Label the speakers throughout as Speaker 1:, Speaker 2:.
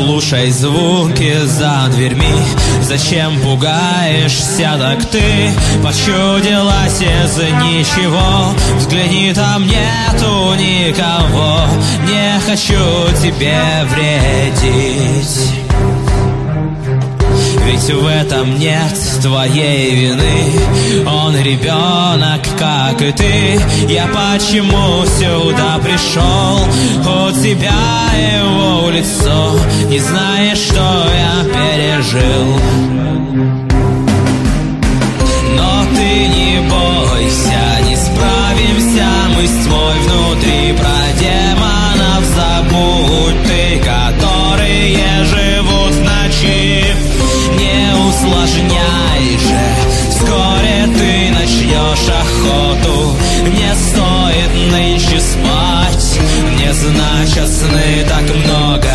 Speaker 1: слушай звуки за дверьми. Зачем пугаешься так ты? Почудилась из ничего. Взгляни, там нету никого. Не хочу тебе вредить, ведь в этом нет твоей вины. Он ребенок, как и ты. Я почему сюда пришел? У тебя его лицо. Не знаешь, что я пережил. Но ты не бойся, не справимся мы с твой внутри. Про демонов забудь ты, которые живут в ночи. Не усложняй же, вскоре ты начнешь охоту. Не стоит нынче спать, не значит сны так много.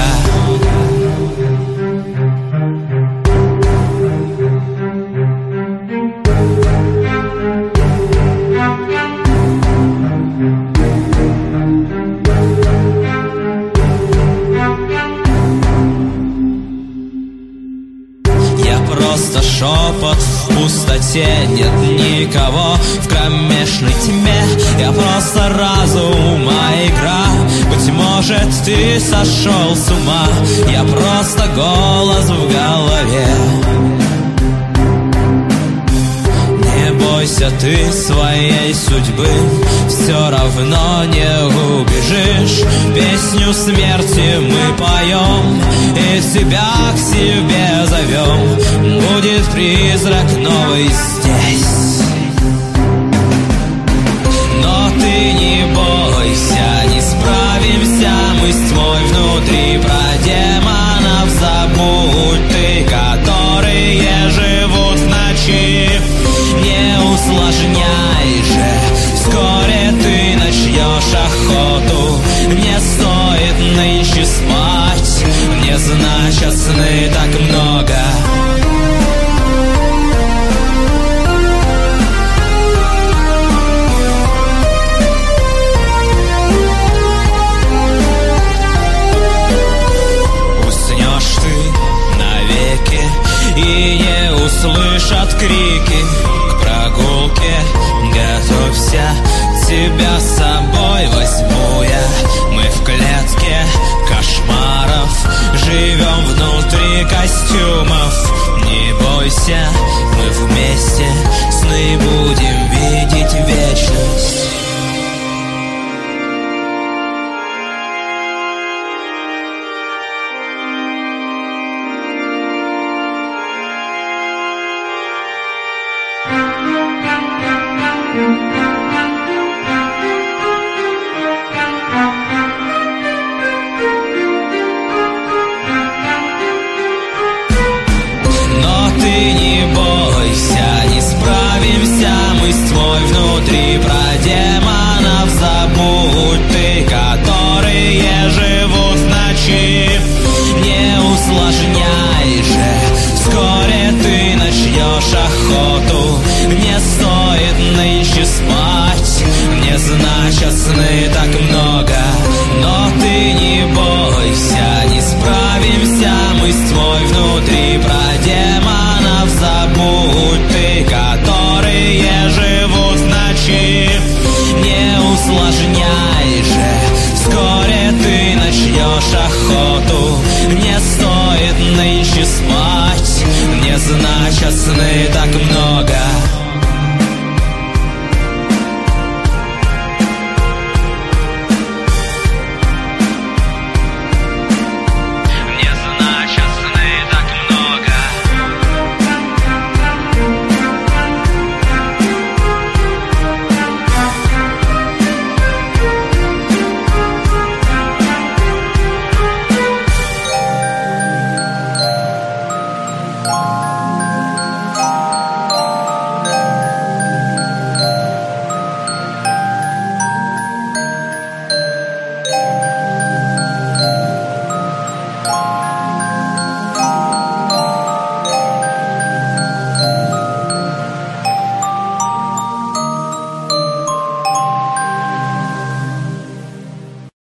Speaker 1: Просто шепот в пустоте, нет никого в кромешной тьме. Я просто разум, а игра. Быть может, ты сошел с ума. Я просто голос в голове. Не бойся ты своей судьбы, все равно не убежишь. Песню смерти мы поем и себя к себе зовем. Будет призрак новый здесь. Но ты не бойся, не справимся мы с твой внутри. Про демонов забудь ты, которые живут в ночи. Не усложняй же, вскоре ты начнешь охоту. Не стоит нынче спать, не значит сны так много. Уснешь ты навеки и не услышат крики. К прогулке готовься, тебя с собой возьму я. Мы в клетке кошмаров живем внутри костюмов. Не бойся, мы вместе сны будем видеть вечность. Но ты не бойся, не справимся мы с твой внутри. Про демонов забудь ты, которые живут в ночи. Не усложняй же, вскоре ты начнешь охоту. Не стоит нынче спать, не значит сны так много. Но ты не бойся, не справимся мы с твой внутри. Про демонов забудь ты, которые живут в ночи. Не усложняй же, вскоре ты начнешь охоту. Не стоит нынче спать, не значит сны так много.